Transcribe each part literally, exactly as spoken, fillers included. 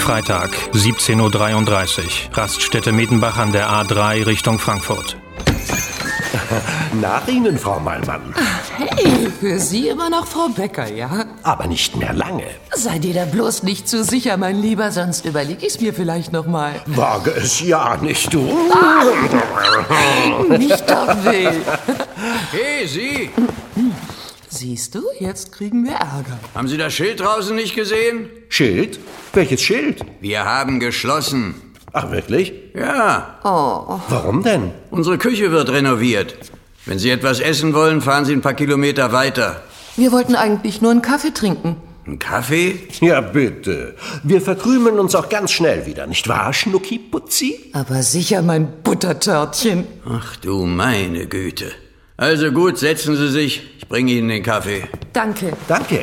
Freitag, siebzehn Uhr dreiunddreißig. Raststätte Mietenbach an der A drei Richtung Frankfurt. Nach Ihnen, Frau Mallmann. Hey, für Sie immer noch Frau Becker, ja? Aber nicht mehr lange. Sei dir da bloß nicht zu sicher, mein Lieber, sonst überleg ich's mir vielleicht noch mal. Wage es ja nicht, du. Nicht doch will. Hey, Sie! Siehst du, jetzt kriegen wir Ärger. Haben Sie das Schild draußen nicht gesehen? Schild? Welches Schild? Wir haben geschlossen. Ach, wirklich? Ja. Oh. Warum denn? Unsere Küche wird renoviert. Wenn Sie etwas essen wollen, fahren Sie ein paar Kilometer weiter. Wir wollten eigentlich nur einen Kaffee trinken. Ein Kaffee? Ja, bitte. Wir verkrümeln uns auch ganz schnell wieder, nicht wahr, Schnucki-Putzi? Aber sicher, mein Buttertörtchen. Ach du meine Güte. Also gut, setzen Sie sich. Ich bringe Ihnen den Kaffee. Danke. Danke.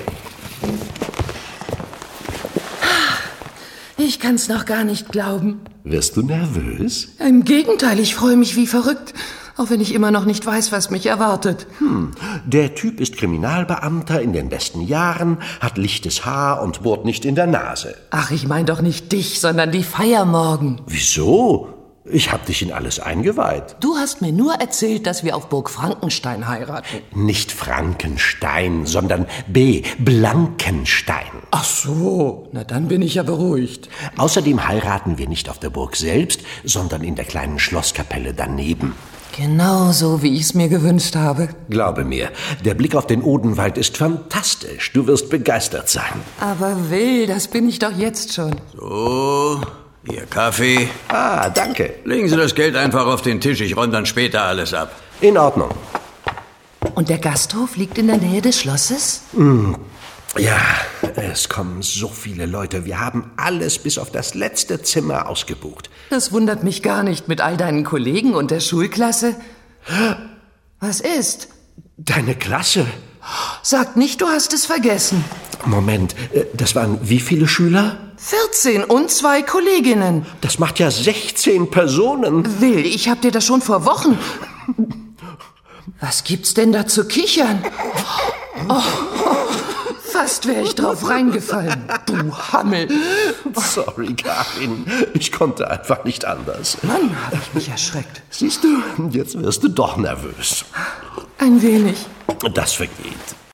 Ich kann's noch gar nicht glauben. Wirst du nervös? Im Gegenteil, ich freue mich wie verrückt. Auch wenn ich immer noch nicht weiß, was mich erwartet. Hm, der Typ ist Kriminalbeamter in den besten Jahren, hat lichtes Haar und bohrt nicht in der Nase. Ach, ich mein doch nicht dich, sondern die Feier morgen. Wieso? Ich hab dich in alles eingeweiht. Du hast mir nur erzählt, dass wir auf Burg Frankenstein heiraten. Nicht Frankenstein, sondern B. Blankenstein. Ach so, na dann bin ich ja beruhigt. Außerdem heiraten wir nicht auf der Burg selbst, sondern in der kleinen Schlosskapelle daneben. Genau so, wie ich es mir gewünscht habe. Glaube mir, der Blick auf den Odenwald ist fantastisch. Du wirst begeistert sein. Aber Will, das bin ich doch jetzt schon. So, Ihr Kaffee. Ah, danke. Legen Sie das Geld einfach auf den Tisch. Ich räume dann später alles ab. In Ordnung. Und der Gasthof liegt in der Nähe des Schlosses? Mm, ja, es kommen so viele Leute. Wir haben alles bis auf das letzte Zimmer ausgebucht. Das wundert mich gar nicht mit all deinen Kollegen und der Schulklasse. Was ist? Deine Klasse? Sag nicht, du hast es vergessen. Moment, das waren wie viele Schüler? vierzehn und zwei Kolleginnen. Das macht ja sechzehn Personen. Will, ich hab dir das schon vor Wochen... Was gibt's denn da zu kichern? Oh, fast wäre ich drauf reingefallen, du Hammel. Sorry, Karin, ich konnte einfach nicht anders. Mann, hab ich mich erschreckt. Siehst du, jetzt wirst du doch nervös. Ein wenig. Das vergeht.